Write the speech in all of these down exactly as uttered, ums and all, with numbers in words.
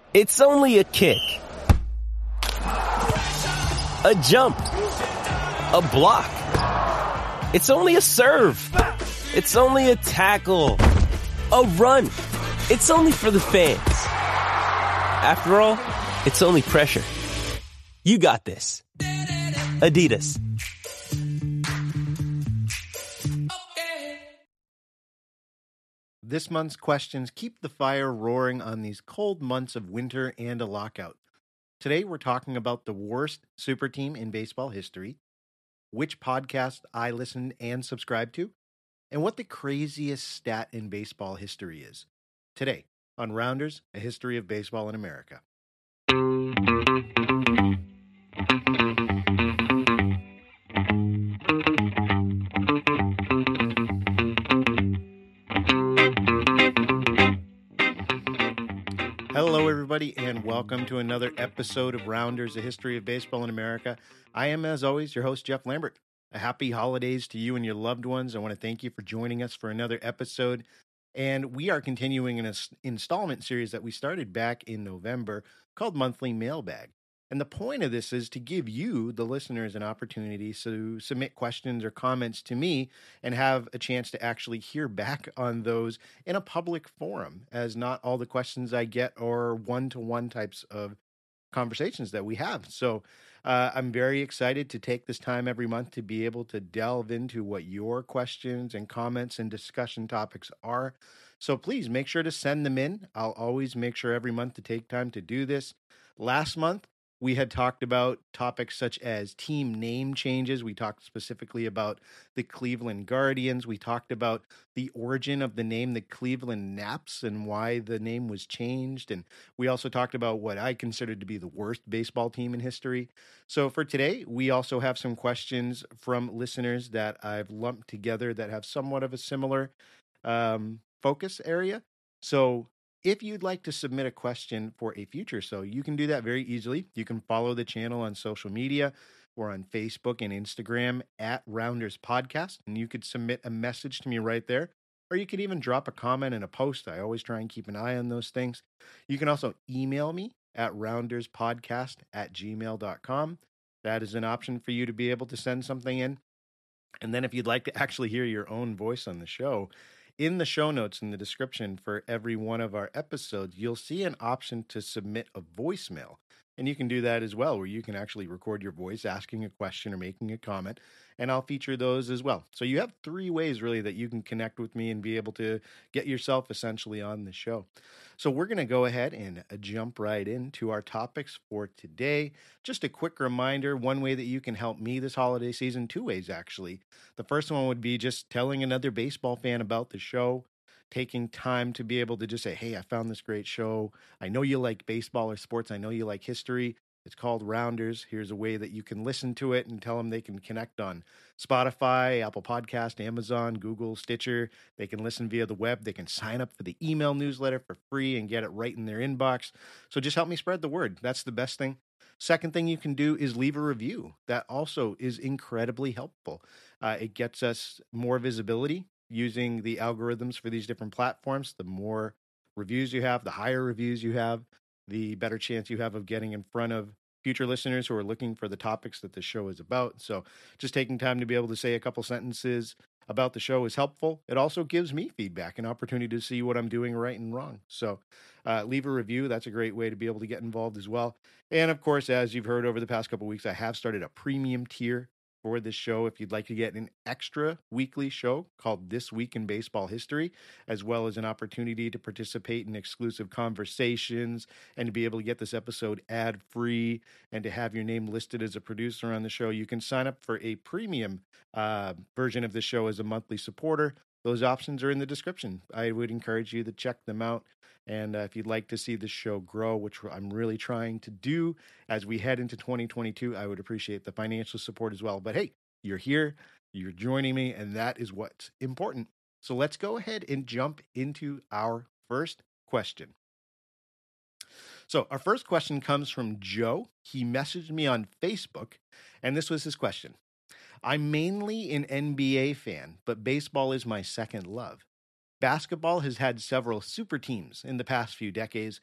It's only a kick, a jump, a block. It's only a serve. It's only a tackle, a run. It's only for the fans. After all, it's only pressure. You got this. Adidas. This month's questions keep the fire roaring on these cold months of winter and a lockout. Today we're talking about the worst super team in baseball history, which podcast I listen and subscribe to, and what the craziest stat in baseball history is. Today on Rounders, a History of Baseball in America. Hello, everybody, and welcome to another episode of Rounders, a History of Baseball in America. I am, as always, your host, Jeff Lambert. A happy holidays to you and your loved ones. I want to thank you for joining us for another episode. And we are continuing an installment series that we started back in November called Monthly Mailbag. And the point of this is to give you, the listeners, an opportunity to submit questions or comments to me and have a chance to actually hear back on those in a public forum, as not all the questions I get are one-to-one types of conversations that we have. So uh, I'm very excited to take this time every month to be able to delve into what your questions and comments and discussion topics are. So please make sure to send them in. I'll always make sure every month to take time to do this. Last month, we had talked about topics such as team name changes. We talked specifically about the Cleveland Guardians. We talked about the origin of the name, the Cleveland Naps, and why the name was changed. And we also talked about what I considered to be the worst baseball team in history. So for today, we also have some questions from listeners that I've lumped together that have somewhat of a similar um, focus area. So if you'd like to submit a question for a future show, you can do that very easily. You can follow the channel on social media or on Facebook and Instagram at Rounders Podcast, and you could submit a message to me right there, or you could even drop a comment in a post. I always try and keep an eye on those things. You can also email me at rounderspodcast at gmail dot com. That is an option for you to be able to send something in. And then if you'd like to actually hear your own voice on the show, in the show notes in the description for every one of our episodes, you'll see an option to submit a voicemail. And you can do that as well, where you can actually record your voice asking a question or making a comment, and I'll feature those as well. So you have three ways really that you can connect with me and be able to get yourself essentially on the show. So we're going to go ahead and jump right into our topics for today. Just a quick reminder, one way that you can help me this holiday season, two ways actually. The first one would be just telling another baseball fan about the show, taking time to be able to just say, hey, I found this great show. I know you like baseball or sports. I know you like history. It's called Rounders. Here's a way that you can listen to it and tell them they can connect on Spotify, Apple Podcast, Amazon, Google, Stitcher. They can listen via the web. They can sign up for the email newsletter for free and get it right in their inbox. So just help me spread the word. That's the best thing. Second thing you can do is leave a review. That also is incredibly helpful. Uh, it gets us more visibility using the algorithms for these different platforms. The more reviews you have, the higher reviews you have, the better chance you have of getting in front of future listeners who are looking for the topics that the show is about. So just taking time to be able to say a couple sentences about the show is helpful. It also gives me feedback, an opportunity to see what I'm doing right and wrong. So uh, leave a review. That's a great way to be able to get involved as well. And of course, as you've heard over the past couple of weeks, I have started a premium tier for this show. If you'd like to get an extra weekly show called This Week in Baseball History, as well as an opportunity to participate in exclusive conversations and to be able to get this episode ad-free and to have your name listed as a producer on the show, you can sign up for a premium uh, version of the show as a monthly supporter. Those options are in the description. I would encourage you to check them out. And uh, if you'd like to see the show grow, which I'm really trying to do as we head into twenty twenty-two, I would appreciate the financial support as well. But hey, you're here, you're joining me, and that is what's important. So let's go ahead and jump into our first question. So our first question comes from Joe. He messaged me on Facebook, and this was his question. I'm mainly an N B A fan, but baseball is my second love. Basketball has had several super teams in the past few decades.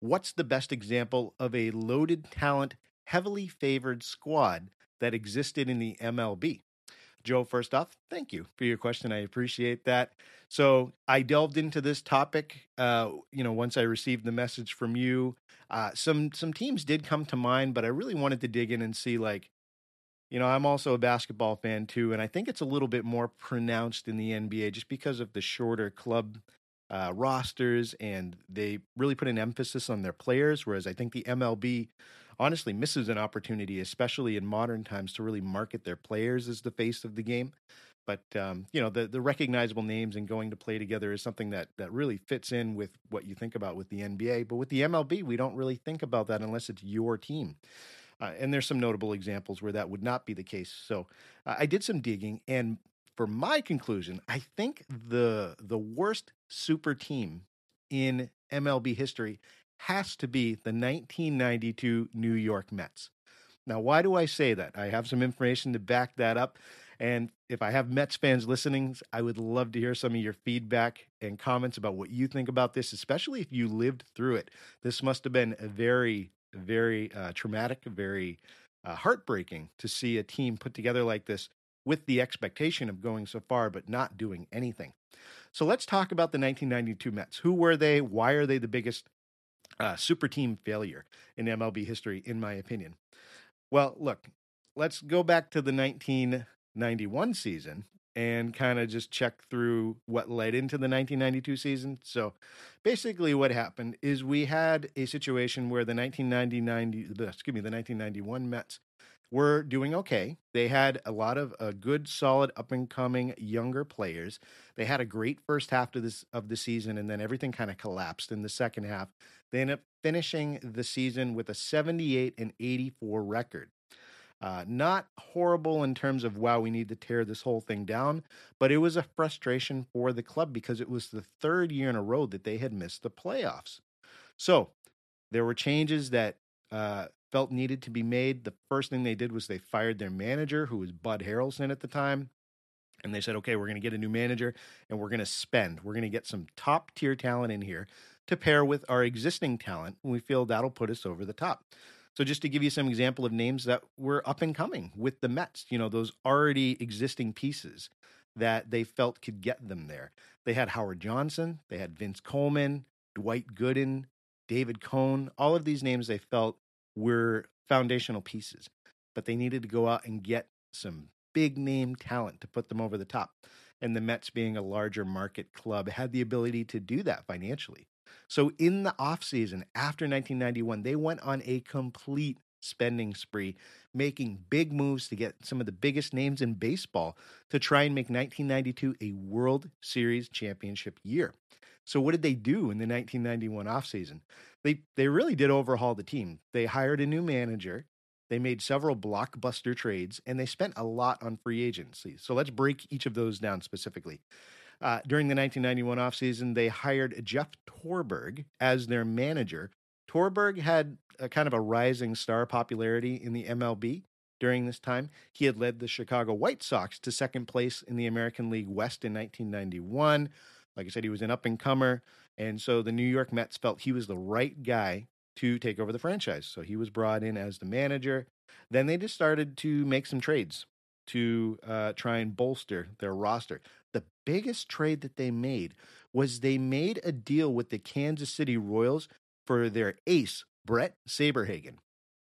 What's the best example of a loaded talent, heavily favored squad that existed in the M L B? Joe, first off, thank you for your question. I appreciate that. So I delved into this topic, uh, you know, once I received the message from you. Uh, some some teams did come to mind, but I really wanted to dig in and see, like, you know, I'm also a basketball fan too, and I think it's a little bit more pronounced in the N B A just because of the shorter club uh, rosters, and they really put an emphasis on their players, whereas I think the M L B honestly misses an opportunity, especially in modern times, to really market their players as the face of the game. But um, you know, the the recognizable names and going to play together is something that that really fits in with what you think about with the N B A. But with the M L B, we don't really think about that unless it's your team. Uh, and there's some notable examples where that would not be the case. So uh, I did some digging, and for my conclusion, I think the the worst super team in M L B history has to be the nineteen ninety-two New York Mets. Now, why do I say that? I have some information to back that up. And if I have Mets fans listening, I would love to hear some of your feedback and comments about what you think about this, especially if you lived through it. This must have been a very, very uh, traumatic, very uh, heartbreaking to see a team put together like this with the expectation of going so far, but not doing anything. So let's talk about the nineteen ninety-two Mets. Who were they? Why are they the biggest uh, super team failure in M L B history, in my opinion? Well, look, let's go back to the nineteen ninety-one season and kind of just check through what led into the nineteen ninety-two season. So basically what happened is we had a situation where the nineteen ninety, excuse me, the nineteen ninety-one Mets were doing okay. They had a lot of uh, good, solid, up-and-coming younger players. They had a great first half of this of the season, and then everything kind of collapsed in the second half. They ended up finishing the season with a seventy-eight and eighty-four record. Uh, not horrible in terms of, wow, we need to tear this whole thing down, but it was a frustration for the club because it was the third year in a row that they had missed the playoffs. So there were changes that uh, felt needed to be made. The first thing they did was they fired their manager, who was Bud Harrelson at the time. And they said, okay, we're going to get a new manager and we're going to spend. We're going to get some top tier talent in here to pair with our existing talent. And we feel that'll put us over the top. So just to give you some example of names that were up and coming with the Mets, you know, those already existing pieces that they felt could get them there. They had Howard Johnson, they had Vince Coleman, Dwight Gooden, David Cone. All of these names they felt were foundational pieces, but they needed to go out and get some big name talent to put them over the top. And the Mets, being a larger market club, had the ability to do that financially. So in the offseason after nineteen ninety-one, they went on a complete spending spree, making big moves to get some of the biggest names in baseball to try and make nineteen ninety-two a World Series championship year. So what did they do in the nineteen ninety-one offseason? They they really did overhaul the team. They hired a new manager. They made several blockbuster trades, and they spent a lot on free agency. So let's break each of those down specifically. Uh, during the nineteen ninety-one offseason, they hired Jeff Torberg as their manager. Torberg had a kind of a rising star popularity in the M L B during this time. He had led the Chicago White Sox to second place in the American League West in nineteen ninety-one. Like I said, he was an up-and-comer, and so the New York Mets felt he was the right guy to take over the franchise. So he was brought in as the manager. Then they just started to make some trades to uh, try and bolster their roster. The biggest trade that they made was they made a deal with the Kansas City Royals for their ace, Brett Saberhagen.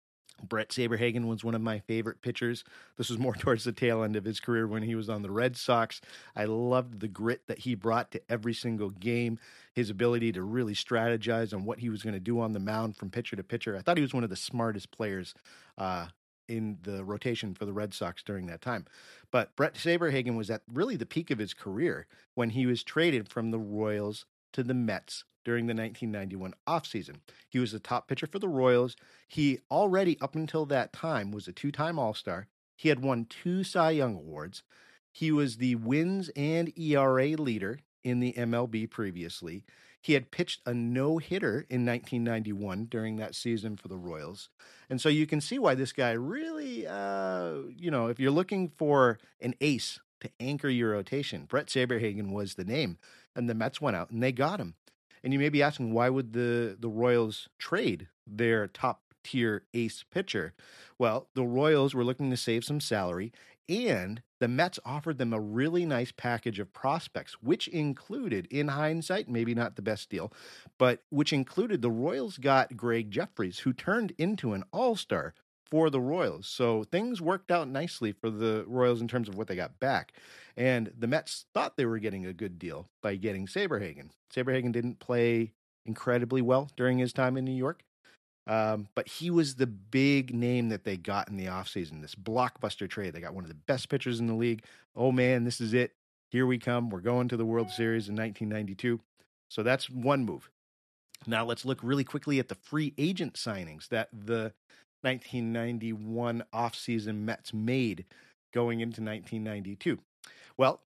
Brett Saberhagen was one of my favorite pitchers. This was more towards the tail end of his career when he was on the Red Sox. I loved the grit that he brought to every single game, his ability to really strategize on what he was going to do on the mound from pitcher to pitcher. I thought he was one of the smartest players uh, in the rotation for the Red Sox during that time. But Brett Saberhagen was at really the peak of his career when he was traded from the Royals to the Mets during the nineteen ninety-one offseason. He was the top pitcher for the Royals. He already, up until that time, was a two-time All-Star. He had won two Cy Young Awards. He was the wins and E R A leader in the M L B previously. He had pitched a no-hitter in nineteen ninety-one during that season for the Royals. And so you can see why this guy really, uh, you know, if you're looking for an ace to anchor your rotation, Brett Saberhagen was the name. And the Mets went out and they got him. And you may be asking, why would the, the Royals trade their top tier ace pitcher? Well, the Royals were looking to save some salary, and the Mets offered them a really nice package of prospects, which included, in hindsight, maybe not the best deal, but which included the Royals got Greg Jeffries, who turned into an all-star for the Royals. So things worked out nicely for the Royals in terms of what they got back. And the Mets thought they were getting a good deal by getting Saberhagen. Saberhagen didn't play incredibly well during his time in New York, um, but he was the big name that they got in the offseason, this blockbuster trade. They got one of the best pitchers in the league. Oh, man, this is it. Here we come. We're going to the World Series in nineteen ninety-two. So that's one move. Now let's look really quickly at the free agent signings that the nineteen ninety-one offseason Mets made going into nineteen ninety-two. Well,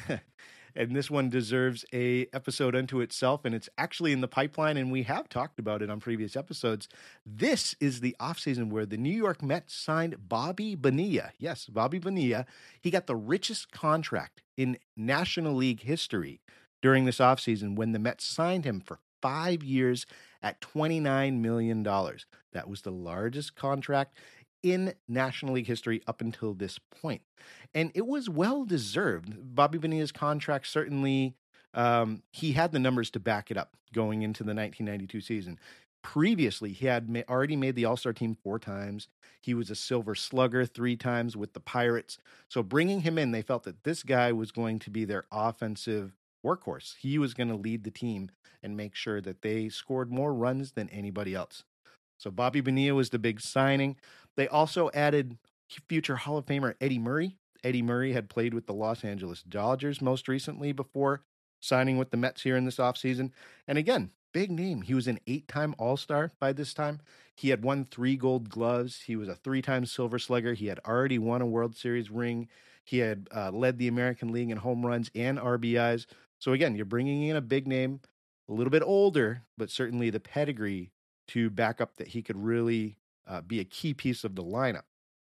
and this one deserves a episode unto itself, and it's actually in the pipeline, and we have talked about it on previous episodes. This is the offseason where the New York Mets signed Bobby Bonilla. Yes, Bobby Bonilla. He got the richest contract in National League history during this offseason when the Mets signed him for five years at twenty-nine million dollars. That was the largest contract in National League history up until this point. And it was well-deserved. Bobby Bonilla's contract certainly, um, he had the numbers to back it up going into the nineteen ninety-two season. Previously, he had ma- already made the All-Star team four times. He was a Silver Slugger three times with the Pirates. So bringing him in, they felt that this guy was going to be their offensive workhorse. He was going to lead the team and make sure that they scored more runs than anybody else. So Bobby Bonilla was the big signing. They also added future Hall of Famer Eddie Murray. Eddie Murray had played with the Los Angeles Dodgers most recently before signing with the Mets here in this offseason. And again, big name. He was an eight-time All-Star by this time. He had won three Gold Gloves. He was a three-time Silver Slugger. He had already won a World Series ring. He had uh, led the American League in home runs and R B Is. So again, you're bringing in a big name, a little bit older, but certainly the pedigree to back up that he could really uh, be a key piece of the lineup.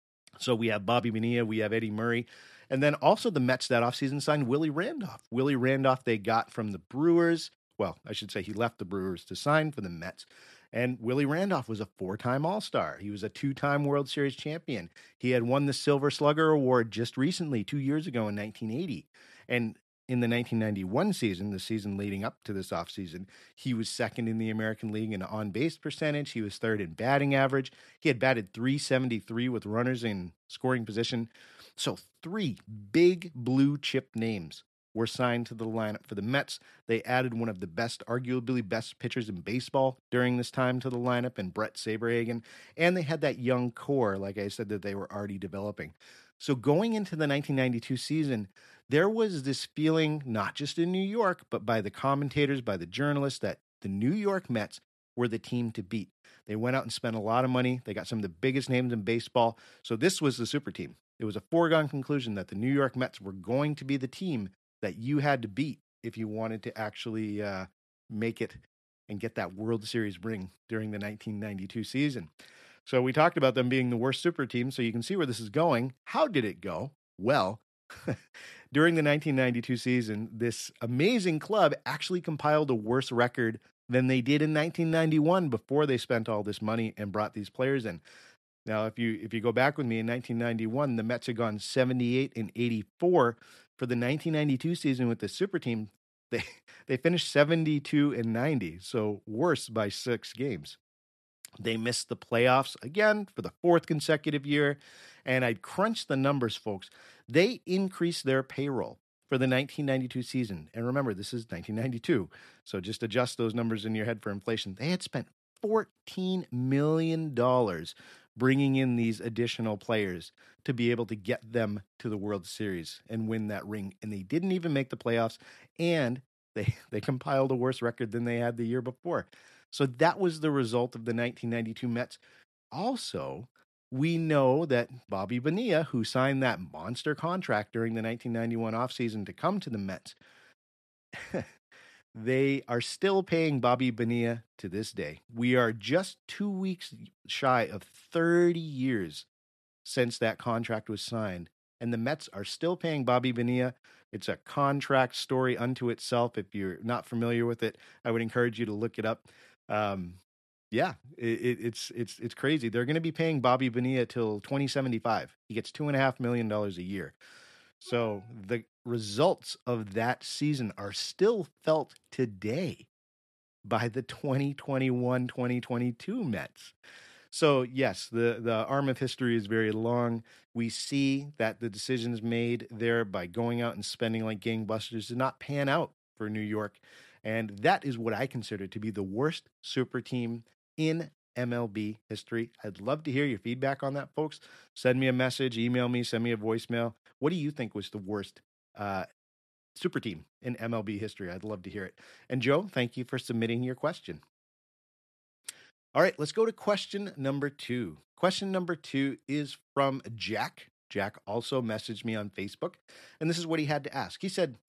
So we have Bobby Bonilla, we have Eddie Murray, and then also the Mets that offseason signed Willie Randolph. Willie Randolph they got from the Brewers. Well, I should say he left the Brewers to sign for the Mets. And Willie Randolph was a four-time All-Star. He was a two-time World Series champion. He had won the Silver Slugger Award just recently, two years ago in nineteen eighty. And in the nineteen ninety-one season, the season leading up to this offseason, he was second in the American League in on-base percentage. He was third in batting average. He had batted three seventy-three with runners in scoring position. So three big blue chip names were signed to the lineup for the Mets. They added one of the best, arguably best pitchers in baseball during this time to the lineup, and Brett Saberhagen. And they had that young core, like I said, that they were already developing. So going into the nineteen ninety-two season, there was this feeling, not just in New York, but by the commentators, by the journalists, that the New York Mets were the team to beat. They went out and spent a lot of money. They got some of the biggest names in baseball. So this was the super team. It was a foregone conclusion that the New York Mets were going to be the team that you had to beat if you wanted to actually uh, make it and get that World Series ring during the nineteen ninety-two season. So we talked about them being the worst super team, so you can see where this is going. How did it go? Well, during the nineteen ninety-two season, this amazing club actually compiled a worse record than they did in nineteen ninety-one before they spent all this money and brought these players in. Now, if you if you go back with me in nineteen ninety-one, the Mets had gone seventy-eight and eighty-four. For the nineteen ninety-two season with the super team, they they finished seventy-two and ninety, so worse by six games. They missed the playoffs again for the fourth consecutive year, and I'd crunched the numbers, folks. They increased their payroll for the nineteen ninety-two season. And remember, this is nineteen ninety-two, so just adjust those numbers in your head for inflation. They had spent fourteen million dollars bringing in these additional players to be able to get them to the World Series and win that ring. And they didn't even make the playoffs, and they, they compiled a worse record than they had the year before. So that was the result of the nineteen ninety-two Mets. Also, we know that Bobby Bonilla, who signed that monster contract during the nineteen ninety-one offseason to come to the Mets, they are still paying Bobby Bonilla to this day. We are just two weeks shy of thirty years since that contract was signed, and the Mets are still paying Bobby Bonilla It's a contract story unto itself. If you're not familiar with it, I would encourage you to look it up. Um, yeah, it, it, it's it's it's crazy. They're going to be paying Bobby Bonilla till twenty seventy-five. He gets two and a half million dollars a year. So the results of that season are still felt today by the twenty twenty-one twenty twenty-two Mets. So yes, the, the arm of history is very long. We see that the decisions made there by going out and spending like gangbusters did not pan out for New York. And that is what I consider to be the worst super team in M L B history. I'd love to hear your feedback on that, folks. Send me a message, email me, send me a voicemail. What do you think was the worst uh, super team in M L B history? I'd love to hear it. And Joe, thank you for submitting your question. All right, let's go to question number two. Question number two is from Jack. Jack also messaged me on Facebook, and this is what he had to ask. He said,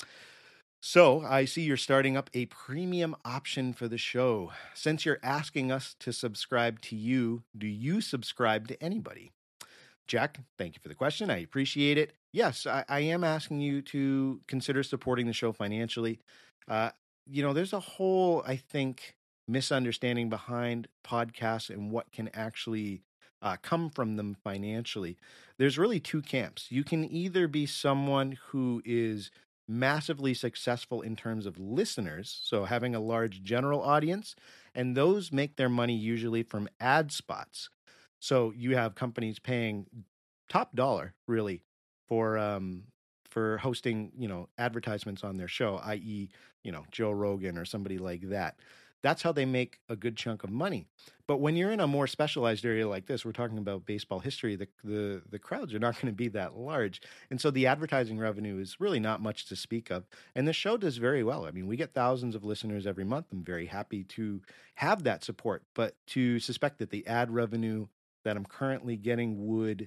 so I see you're starting up a premium option for the show. Since you're asking us to subscribe to you, do you subscribe to anybody? Jack, thank you for the question. I appreciate it. Yes, I, I am asking you to consider supporting the show financially. Uh, you know, there's a whole, I think, misunderstanding behind podcasts and what can actually uh, come from them financially. There's really two camps. You can either be someone who is massively successful in terms of listeners, so having a large general audience, and those make their money usually from ad spots. So you have companies paying top dollar, really, for um, for hosting, you know, advertisements on their show, that is, you know, Joe Rogan or somebody like that. That's how they make a good chunk of money. But when you're in a more specialized area like this, we're talking about baseball history, the the, the crowds are not going to be that large. And so the advertising revenue is really not much to speak of. And the show does very well. I mean, we get thousands of listeners every month. I'm very happy to have that support. But to suspect that the ad revenue that I'm currently getting would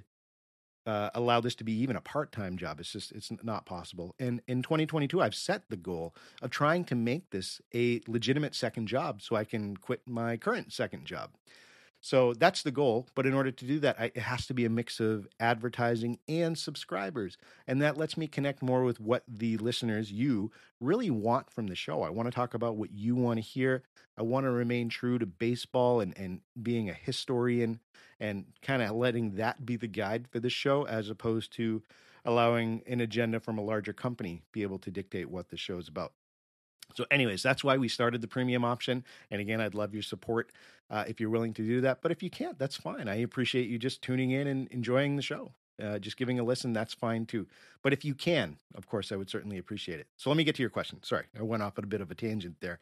uh, allow this to be even a part-time job, it's just, it's not possible. And in twenty twenty-two, I've set the goal of trying to make this a legitimate second job so I can quit my current second job. So that's the goal. But in order to do that, I, it has to be a mix of advertising and subscribers. And that lets me connect more with what the listeners, you, really want from the show. I want to talk about what you want to hear. I want to remain true to baseball and, and being a historian and kind of letting that be the guide for the show, as opposed to allowing an agenda from a larger company be able to dictate what the show is about. So anyways, that's why we started the premium option. And again, I'd love your support uh, if you're willing to do that. But if you can't, that's fine. I appreciate you just tuning in and enjoying the show. Uh, just giving a listen, that's fine too. But if you can, of course, I would certainly appreciate it. So let me get to your question. Sorry, I went off at a bit of a tangent there.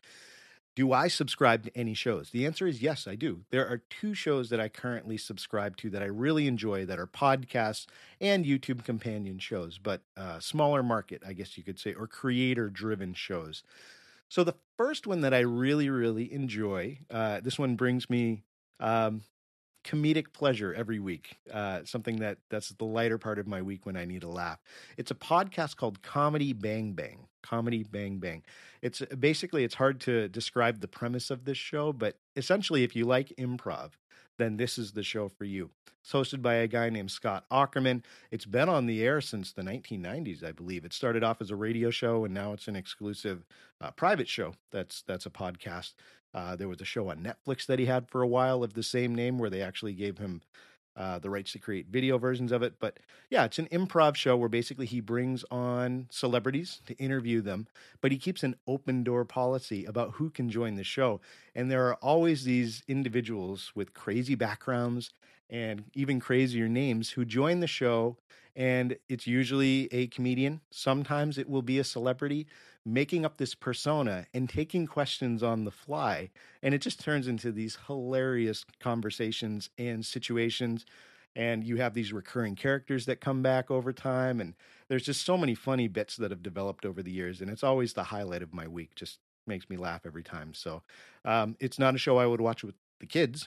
Do I subscribe to any shows? The answer is yes, I do. There are two shows that I currently subscribe to that I really enjoy that are podcasts and YouTube companion shows, but uh, smaller market, I guess you could say, or creator-driven shows. So the first one that I really, really enjoy, uh, this one brings me um, comedic pleasure every week, uh, something that that's the lighter part of my week when I need a laugh. It's a podcast called Comedy Bang Bang. Comedy Bang Bang. It's basically, it's hard to describe the premise of this show, but essentially if you like improv, then this is the show for you. It's hosted by a guy named Scott Aukerman. It's been on the air since the nineteen nineties, I believe. It started off as a radio show, and now it's an exclusive uh, private show that's that's a podcast. Uh, there was a show on Netflix that he had for a while of the same name where they actually gave him uh, the rights to create video versions of it. But yeah, it's an improv show where basically he brings on celebrities to interview them, but he keeps an open door policy about who can join the show. And there are always these individuals with crazy backgrounds and even crazier names who join the show. And it's usually a comedian. Sometimes it will be a celebrity making up this persona and taking questions on the fly. And it just turns into these hilarious conversations and situations. And you have these recurring characters that come back over time. And there's just so many funny bits that have developed over the years. And it's always the highlight of my week. Just makes me laugh every time. So um, it's not a show I would watch with the kids.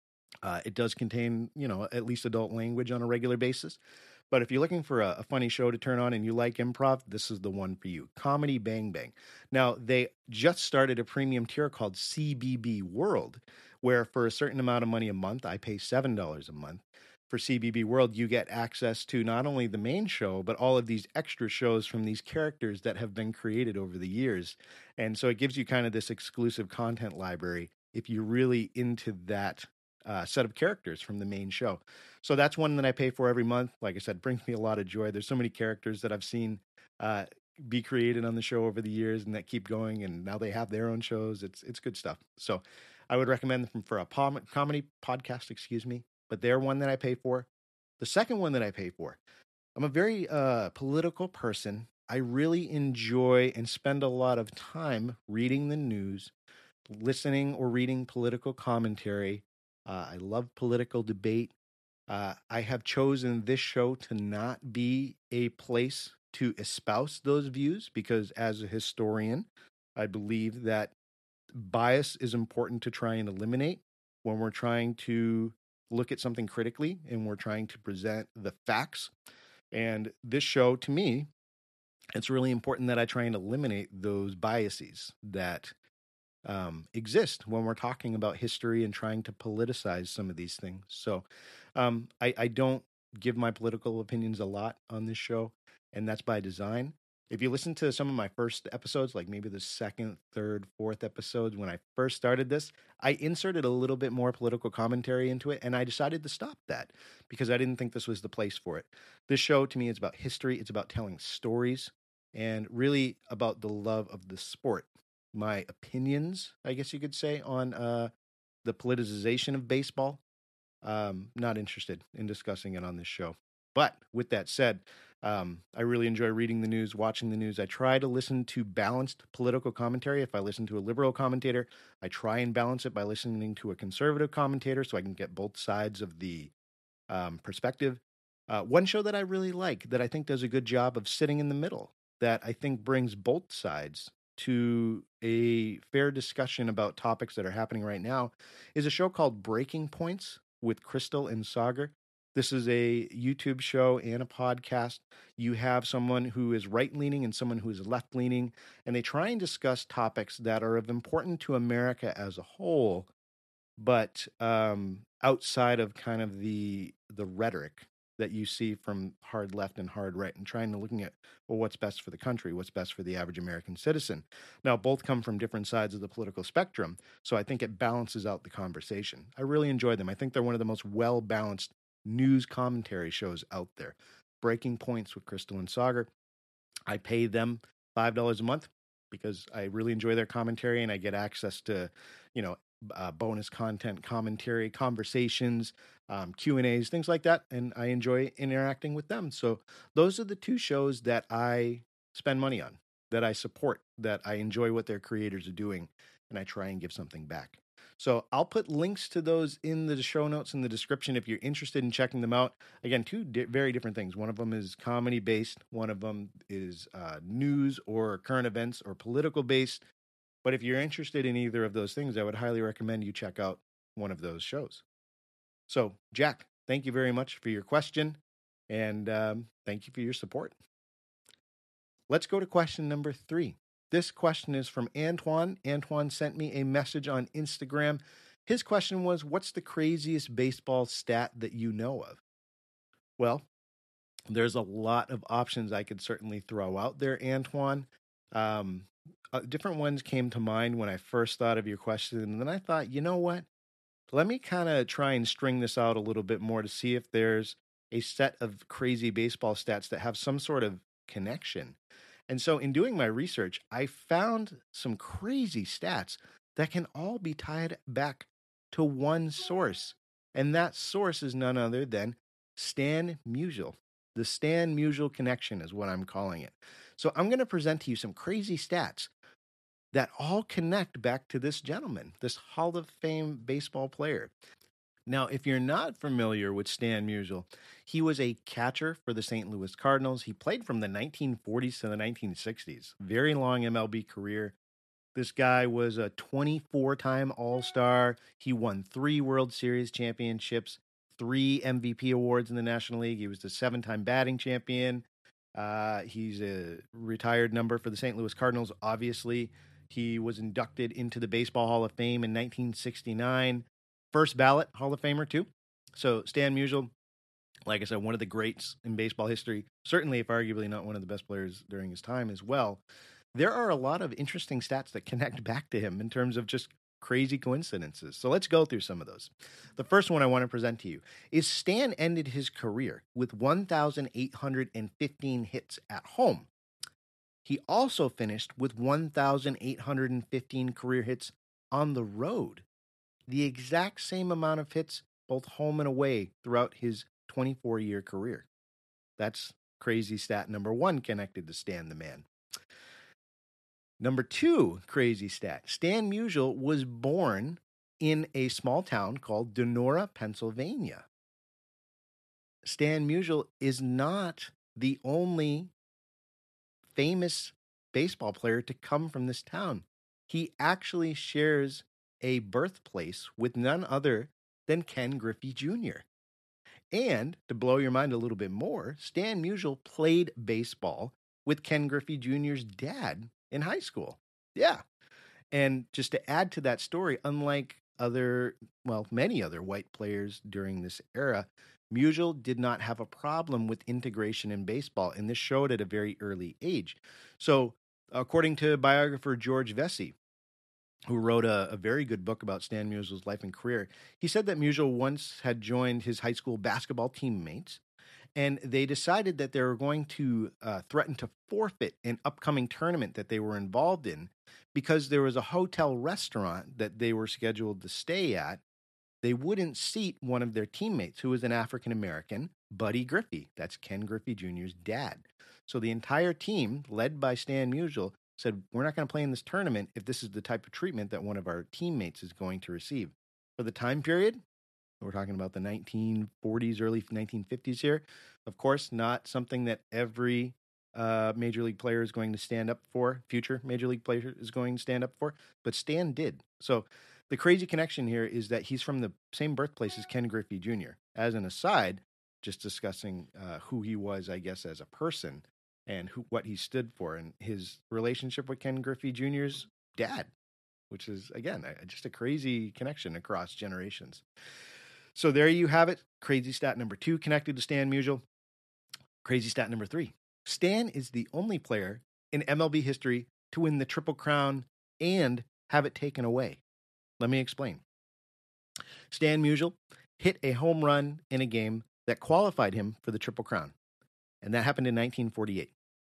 Uh, it does contain, you know, at least adult language on a regular basis. But if you're looking for a, a funny show to turn on and you like improv, this is the one for you. Comedy Bang Bang. Now, they just started a premium tier called C B B World, where for a certain amount of money a month, I pay seven dollars a month. for C B B World, you get access to not only the main show, but all of these extra shows from these characters that have been created over the years. And so it gives you kind of this exclusive content library if you're really into that uh, set of characters from the main show. So that's one that I pay for every month. Like I said, brings me a lot of joy. There's so many characters that I've seen uh, be created on the show over the years and that keep going. And now they have their own shows. It's, it's good stuff. So I would recommend them for a pom- comedy podcast, excuse me. But they're one that I pay for. The second one that I pay for, I'm a very uh, political person. I really enjoy and spend a lot of time reading the news, listening or reading political commentary. Uh, I love political debate. Uh, I have chosen this show to not be a place to espouse those views because as a historian, I believe that bias is important to try and eliminate when we're trying to look at something critically and we're trying to present the facts. And this show, to me, it's really important that I try and eliminate those biases that um, exist when we're talking about history and trying to politicize some of these things. So um, I, I don't give my political opinions a lot on this show, and that's by design. If you listen to some of my first episodes, like maybe the second, third, fourth episodes, when I first started this, I inserted a little bit more political commentary into it, and I decided to stop that because I didn't think this was the place for it. This show, to me, is about history. It's about telling stories and really about the love of the sport. My opinions, I guess you could say, on uh, the politicization of baseball, um, not interested in discussing it on this show. But with that said, Um, I really enjoy reading the news, watching the news. I try to listen to balanced political commentary. If I listen to a liberal commentator, I try and balance it by listening to a conservative commentator so I can get both sides of the um, perspective. Uh, one show that I really like that I think does a good job of sitting in the middle, that I think brings both sides to a fair discussion about topics that are happening right now, is a show called Breaking Points with Crystal and Sagar. This is a YouTube show and a podcast. You have someone who is right-leaning and someone who is left-leaning, and they try and discuss topics that are of importance to America as a whole, but um, outside of kind of the the rhetoric that you see from hard left and hard right, and trying to looking at, well, what's best for the country, what's best for the average American citizen. Now, both come from different sides of the political spectrum, so I think it balances out the conversation. I really enjoy them. I think they're one of the most well-balanced news commentary shows out there. Breaking Points with Crystal and Sagar. I pay them five dollars a month because I really enjoy their commentary and I get access to, you know, uh, bonus content, commentary, conversations, um, Q and A's, things like that. And I enjoy interacting with them. So those are the two shows that I spend money on, that I support, that I enjoy what their creators are doing, and I try and give something back. So I'll put links to those in the show notes in the description if you're interested in checking them out. Again, two di- very different things. One of them is comedy based. One of them is uh, news or current events or political based. But if you're interested in either of those things, I would highly recommend you check out one of those shows. So, Jack, thank you very much for your question, and um, thank you for your support. Let's go to question number three. This question is from Antoine. Antoine sent me a message on Instagram. His question was, what's the craziest baseball stat that you know of? Well, there's a lot of options I could certainly throw out there, Antoine. Um, uh, different ones came to mind when I first thought of your question, and then I thought, you know what? Let me kind of try and string this out a little bit more to see if there's a set of crazy baseball stats that have some sort of connection. And so in doing my research, I found some crazy stats that can all be tied back to one source. And that source is none other than Stan Musial. The Stan Musial connection is what I'm calling it. So I'm going to present to you some crazy stats that all connect back to this gentleman, this Hall of Fame baseball player. Now, if you're not familiar with Stan Musial, he was a catcher for the Saint Louis Cardinals. He played from the nineteen forties to the nineteen sixties. Very long M L B career. This guy was a twenty-four-time All-Star. He won three World Series championships, three M V P awards in the National League. He was the seven-time batting champion. Uh, he's a retired number for the Saint Louis Cardinals, obviously. He was inducted into the Baseball Hall of Fame in nineteen sixty-nine. First ballot Hall of Famer, too. So Stan Musial, like I said, one of the greats in baseball history, certainly if arguably not one of the best players during his time as well. There are a lot of interesting stats that connect back to him in terms of just crazy coincidences. So let's go through some of those. The first one I want to present to you is Stan ended his career with one thousand eight hundred fifteen hits at home. He also finished with one thousand eight hundred fifteen career hits on the road, the exact same amount of hits both home and away throughout his twenty-four-year career. That's crazy stat number one connected to Stan the Man. Number two crazy stat, Stan Musial was born in a small town called Donora, Pennsylvania. Stan Musial is not the only famous baseball player to come from this town. He actually shares a birthplace with none other than Ken Griffey Junior And to blow your mind a little bit more, Stan Musial played baseball with Ken Griffey Junior's dad in high school. Yeah. And just to add to that story, unlike other, well, many other white players during this era, Musial did not have a problem with integration in baseball, and this showed at a very early age. So, according to biographer George Vesey, who wrote a, a very good book about Stan Musial's life and career, he said that Musial once had joined his high school basketball teammates, and they decided that they were going to uh, threaten to forfeit an upcoming tournament that they were involved in because there was a hotel restaurant that they were scheduled to stay at. They wouldn't seat one of their teammates, who was an African-American, Buddy Griffey. That's Ken Griffey Junior's dad. So the entire team, led by Stan Musial, said, we're not going to play in this tournament if this is the type of treatment that one of our teammates is going to receive. For the time period, we're talking about the nineteen forties, early nineteen fifties here. Of course, not something that every uh, major league player is going to stand up for, future major league player is going to stand up for, but Stan did. So the crazy connection here is that he's from the same birthplace as Ken Griffey Junior As an aside, just discussing uh, who he was, I guess, as a person and who, what he stood for, and his relationship with Ken Griffey Junior's dad, which is, again, a, just a crazy connection across generations. So there you have it. Crazy stat number two connected to Stan Musial. Crazy stat number three. Stan is the only player in M L B history to win the Triple Crown and have it taken away. Let me explain. Stan Musial hit a home run in a game that qualified him for the Triple Crown, and that happened in nineteen forty-eight.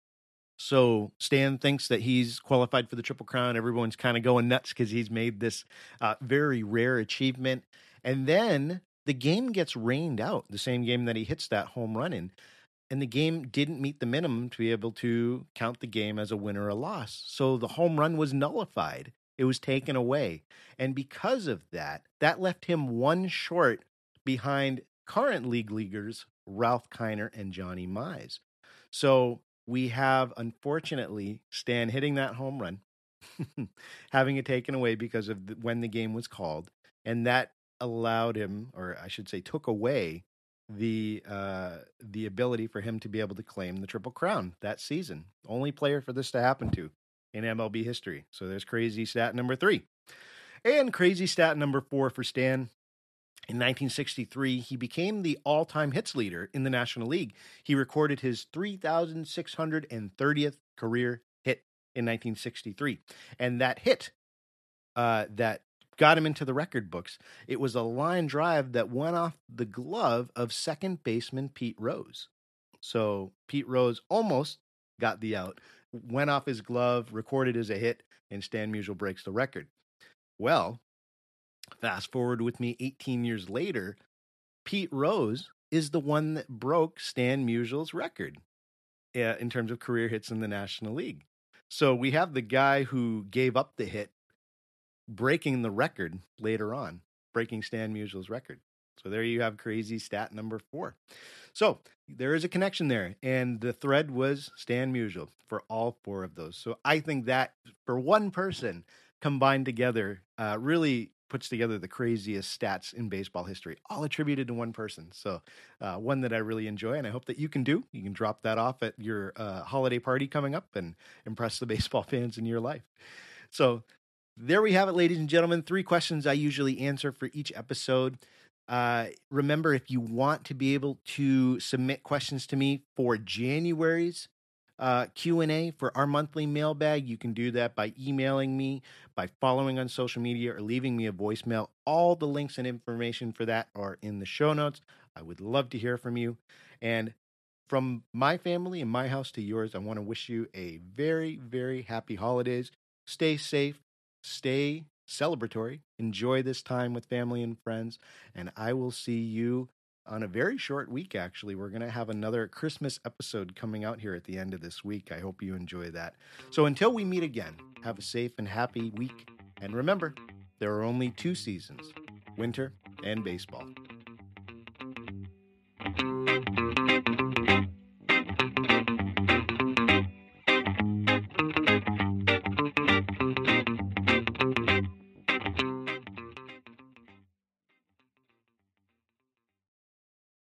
So Stan thinks that he's qualified for the Triple Crown. Everyone's kind of going nuts because he's made this uh, very rare achievement. And then the game gets rained out, the same game that he hits that home run in. And the game didn't meet the minimum to be able to count the game as a win or a loss. So the home run was nullified. It was taken away. And because of that, that left him one short behind current league leaguers, Ralph Kiner and Johnny Mize. So we have, unfortunately, Stan hitting that home run, having it taken away because of the, when the game was called. And that allowed him, or I should say took away, the uh, the ability for him to be able to claim the Triple Crown that season. Only player for this to happen to in M L B history. So there's crazy stat number three. And crazy stat number four for Stan. In nineteen sixty-three, he became the all-time hits leader in the National League. He recorded his three thousand six hundred thirtieth career hit in nineteen sixty-three. And that hit uh, that got him into the record books, it was a line drive that went off the glove of second baseman Pete Rose. So Pete Rose almost got the out, went off his glove, recorded as a hit, and Stan Musial breaks the record. Well, fast forward with me eighteen years later, Pete Rose is the one that broke Stan Musial's record uh, in terms of career hits in the National League. So we have the guy who gave up the hit breaking the record later on, breaking Stan Musial's record. So there you have crazy stat number four. So there is a connection there, and the thread was Stan Musial for all four of those. So I think that for one person combined together uh, really puts together the craziest stats in baseball history, all attributed to one person. So uh, one that I really enjoy, and I hope that you can do. You can drop that off at your uh, holiday party coming up and impress the baseball fans in your life. So there we have it, ladies and gentlemen. Three questions I usually answer for each episode. Uh, remember, if you want to be able to submit questions to me for January's uh, Q and A for our monthly mailbag, you can do that by emailing me, by following on social media, or leaving me a voicemail. All the links and information for that are in the show notes. I would love to hear from you. And from my family and my house to yours, I want to wish you a very, very happy holidays. Stay safe, stay celebratory, enjoy this time with family and friends, and I will see you on a very short week, actually. We're going to have another Christmas episode coming out here at the end of this week. I hope you enjoy that. So until we meet again, have a safe and happy week. And remember, there are only two seasons, winter and baseball.